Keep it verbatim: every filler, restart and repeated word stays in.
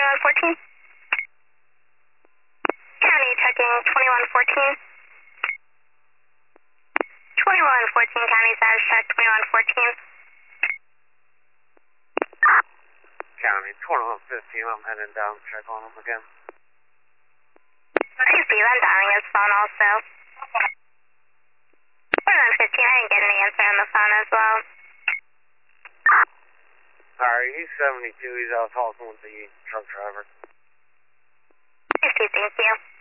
twenty-one fourteen. County checking twenty-one fourteen. twenty-one fourteen, County status check twenty-one fourteen. County twenty-one fifteen, I'm heading down, check on him again. Hey Steve, I'm dialing his phone also. twenty-one fifteen, I didn't get any answer on the phone as well. Alright, he's seventy-two, he's out talking with the truck driver. Hey Steve, thank you.